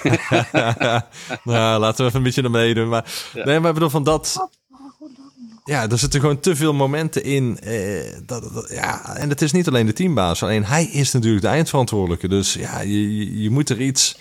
Nou, laten we even een beetje naar beneden doen. Maar, ja. Nee, maar ik bedoel van dat... Ja, er zitten gewoon te veel momenten in. Eh, dat, dat, ja, en het is niet alleen de teambaas. Alleen hij is natuurlijk de eindverantwoordelijke. Dus ja, je, je, je moet er iets...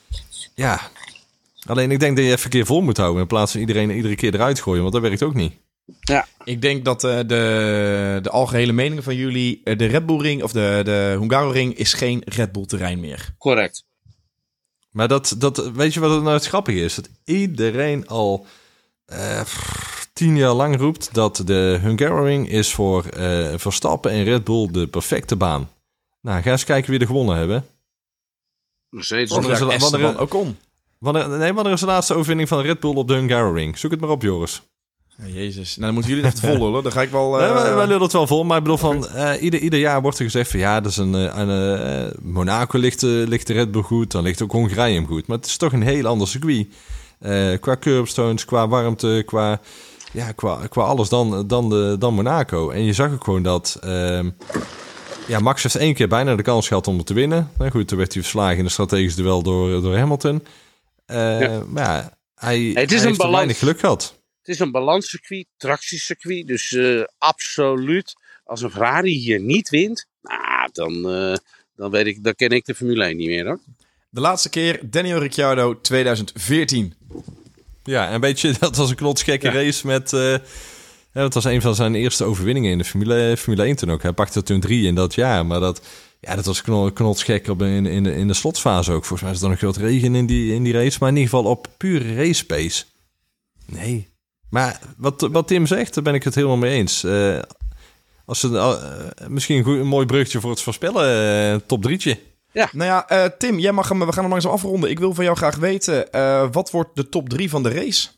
Ja. Alleen ik denk dat je even een keer vol moet houden... in plaats van iedereen iedere keer eruit gooien. Want dat werkt ook niet. Ja. Ik denk dat uh, de, de algehele mening van jullie... de Red Bull Ring of de, de Hungaroring... is geen Red Bull terrein meer. Correct. Maar dat, dat weet je wat het nou het grappige is? Dat iedereen al... Uh, tien jaar lang roept dat de Hungaroring is voor uh, Verstappen en Red Bull de perfecte baan. Nou, ga eens kijken wie er gewonnen hebben. Mercedes. Wanneer is, er, wanneer, Ocon. Wanneer, nee, wanneer is de laatste overwinning van Red Bull op de Hungaroring? Zoek het maar op, Joris. Ja, jezus. Nou, dan moeten jullie echt vol lullen. Dan ga ik wel... Uh... Nee, wij, wij lullen het wel vol, maar ik bedoel van... Uh, ieder, ieder jaar wordt er gezegd van... Ja, dat is een... een uh, Monaco ligt, uh, ligt de Red Bull goed. Dan ligt ook Hongarije hem goed. Maar het is toch een heel ander circuit. Uh, qua curbstones, qua warmte, qua... Ja, qua, qua alles dan, dan, de, dan Monaco. En je zag ook gewoon dat... Uh, ja, Max heeft één keer bijna de kans gehad om het te winnen. Nou goed, toen werd hij verslagen in de strategische duel door, door Hamilton. Uh, ja. Maar ja, hij, hey, het is hij een heeft balans, weinig geluk gehad. Het is een balanscircuit, tractiecircuit. Dus uh, absoluut, als een Ferrari hier niet wint... Nou, dan, uh, dan, weet ik, dan ken ik de Formule één niet meer, hoor. De laatste keer, Daniel Ricciardo, tweeduizend veertien. Ja, een beetje, dat was een knotsgekke ja. race met... Uh, ja, dat was een van zijn eerste overwinningen in de Formule, Formule één toen ook. Hij pakte er toen drie in dat jaar, maar dat, ja, dat was knotsgek op in, in, de, in de slotfase ook. Volgens mij is er nog wat regen in die, in die race, maar in ieder geval op pure race pace. Nee. Maar wat, wat Tim zegt, daar ben ik het helemaal mee eens. Uh, als ze, uh, misschien een, goed, een mooi bruggetje voor het voorspellen, uh, top drietje. Ja. Nou ja, uh, Tim, jij mag hem, we gaan hem langzaam afronden. Ik wil van jou graag weten, uh, wat wordt de top drie van de race?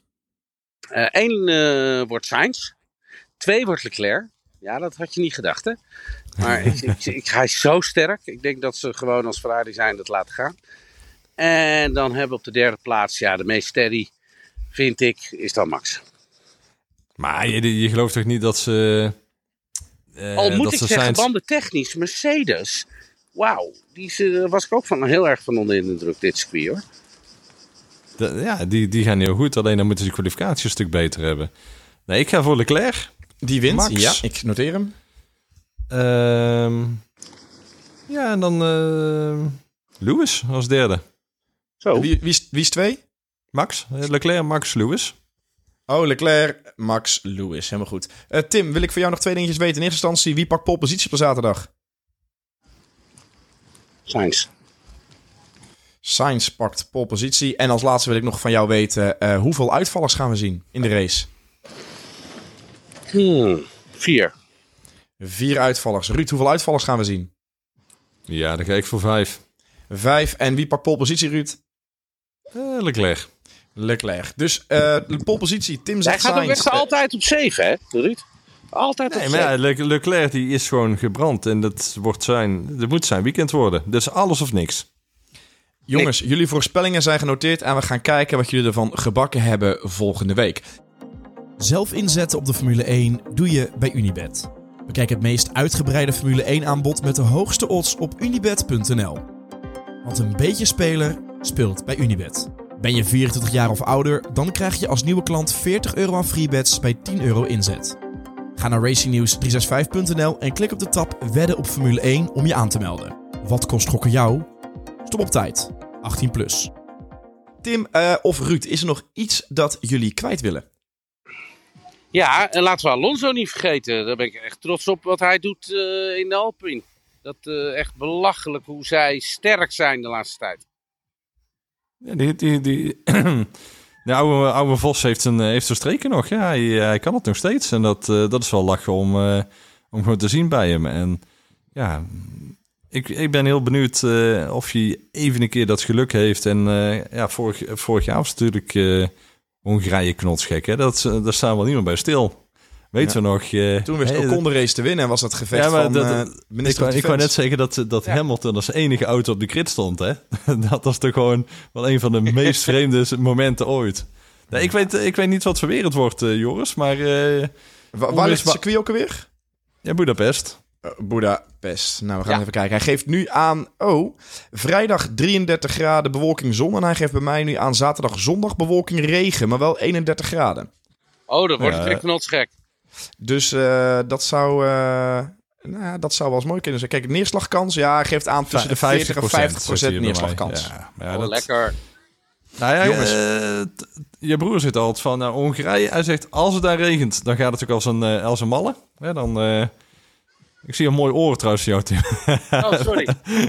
Eén uh, uh, wordt Sainz. Twee wordt Leclerc. Ja, dat had je niet gedacht, hè? Maar ik, ik, ik, hij is zo sterk. Ik denk dat ze gewoon als Ferrari zijn dat laten gaan. En dan hebben we op de derde plaats, ja, de meest steady, vind ik, is dan Max. Maar je, je gelooft toch niet dat ze... Uh, Al moet ik zeggen, Sainz... bandentechnisch, Mercedes... Wauw, die uh, was ik ook van, heel erg van onder de druk, dit circuit, hoor. De, ja, die, die gaan heel goed. Alleen dan moeten ze de kwalificatie een stuk beter hebben. Nee, ik ga voor Leclerc. Die wint, Max. Ja, ik noteer hem. Uh, ja, en dan uh, Lewis als derde. Zo. Wie, wie, is, wie is twee? Max. Leclerc, Max, Lewis. Oh, Leclerc, Max, Lewis. Helemaal goed. Uh, Tim, wil ik voor jou nog twee dingetjes weten. In eerste instantie, wie pakt pole positie op zaterdag? Sainz. Sainz pakt pole positie. En als laatste wil ik nog van jou weten... Uh, hoeveel uitvallers gaan we zien in de race? Hmm, vier. Vier uitvallers. Ruud, hoeveel uitvallers gaan we zien? Ja, dan ga ik voor vijf. Vijf. En wie pakt pole positie, Ruud? Uh, Leclerc. Leclerc. Dus uh, de pole positie, Tim zegt Hij gaat Sainz. ook echt altijd op zeven, hè, Ruud? Altijd op nee, maar ja, Le- Leclerc die is gewoon gebrand. En dat, wordt zijn, dat moet zijn weekend worden. Dus alles of niks. Jongens, nee. jullie voorspellingen zijn genoteerd. En we gaan kijken wat jullie ervan gebakken hebben volgende week. Zelf inzetten op de Formule één doe je bij Unibet. Bekijk het meest uitgebreide Formule één aanbod met de hoogste odds op unibet punt n l. Want een beetje speler speelt bij Unibet. Ben je vierentwintig jaar of ouder, dan krijg je als nieuwe klant veertig euro aan freebets bij tien euro inzet. Ga naar racing news drie zes vijf punt n l en klik op de tab Wedden op Formule één om je aan te melden. Wat kost gokken jou? Stop op tijd. achttien plus. Tim uh, of Ruud, is er nog iets dat jullie kwijt willen? Ja, en laten we Alonso niet vergeten. Daar ben ik echt trots op wat hij doet uh, in de Alpine. Dat uh, echt belachelijk hoe zij sterk zijn de laatste tijd. Ja, die, die, die, de oude, oude Vos heeft zijn, heeft zijn streken nog. Ja, hij, hij kan het nog steeds. En dat, uh, dat is wel lachen om, uh, om gewoon te zien bij hem. En ja, ik, ik ben heel benieuwd uh, of hij even een keer dat geluk heeft. En uh, ja, vorig, vorig jaar was het natuurlijk uh, Hongarije knotsgek. Hè? Dat, daar staan we niet meer bij stil. Weet ja. we nog... Uh, Toen wist Ocon de race te winnen en was dat gevecht ja, van dat, uh, minister Ik, ik wou net zeggen dat, dat ja. Hamilton als enige auto op de grid stond. Hè? Dat was toch gewoon wel een van de meest vreemde momenten ooit. Nee, ik, weet, ik weet niet wat verwerend wordt, uh, Joris, maar... Uh, Wa- waar ligt het circuit ook alweer? Ja, Budapest. Uh, Budapest. Nou, we gaan ja. even kijken. Hij geeft nu aan... Oh, vrijdag drieëndertig graden bewolking zon. En hij geeft bij mij nu aan zaterdag zondag bewolking regen. Maar wel eenendertig graden. Oh, dat wordt uh, het knotsgek. Dus uh, dat zou... Uh, nou, dat zou wel eens mooi kunnen zijn. Kijk, neerslagkans. Ja, hij geeft aan tussen de veertig en vijftig procent neerslagkans. Ja, ja, oh, dat... lekker. Nou ja, jongens. Uh, t- je broer zit altijd van uh, Hongarije. Hij zegt, als het daar regent, dan gaat het ook als een, uh, als een malle. Ja, dan... Uh, ik zie een mooi oor trouwens, jou, Tim. Oh, sorry.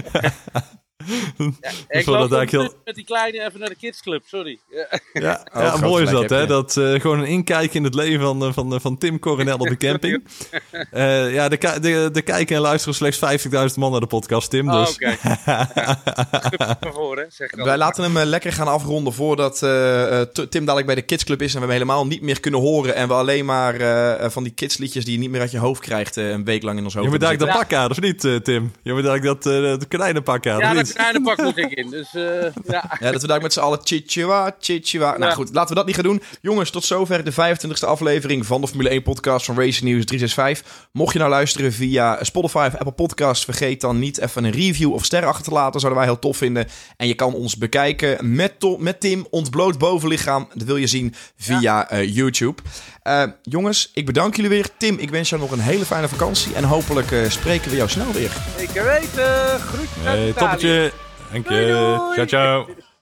Ja, ik loop dat heel... met die kleine even naar de kidsclub, sorry. Ja, ja, oh, ja mooi is dat, hè? Dat uh, gewoon een inkijk in het leven van, van, van Tim Coronel op de camping. Uh, ja, de, de, de kijken en luisteren slechts vijftigduizend man naar de podcast, Tim. Dus. Oh, oké. Okay. Voor, Wij laten hem uh, lekker gaan afronden voordat uh, t- Tim dadelijk bij de kidsclub is en we hem helemaal niet meer kunnen horen. En we alleen maar uh, van die kidsliedjes die je niet meer uit je hoofd krijgt uh, een week lang in ons hoofd. Je moet eigenlijk dat pakken, of niet, uh, Tim? Je moet eigenlijk dat, uh, dat konijnenpak aan, ja, of niet? Kleine pak moet ik in, dus uh, ja. Ja, dat we daar met z'n allen chichiwa, chichiwa. Ja. Nou goed, laten we dat niet gaan doen. Jongens, tot zover de vijfentwintigste aflevering van de Formule één podcast van Racing News drie zes vijf. Mocht je nou luisteren via Spotify of Apple Podcasts, vergeet dan niet even een review of sterren achter te laten. Zouden wij heel tof vinden. En je kan ons bekijken met, to- met Tim, ontbloot bovenlichaam. Dat wil je zien via ja. uh, YouTube. Uh, jongens, ik bedank jullie weer. Tim, ik wens jou nog een hele fijne vakantie. En hopelijk uh, spreken we jou snel weer. Zeker weten. Groetjes uit hey, toppetje. Dank je. Ciao, ciao.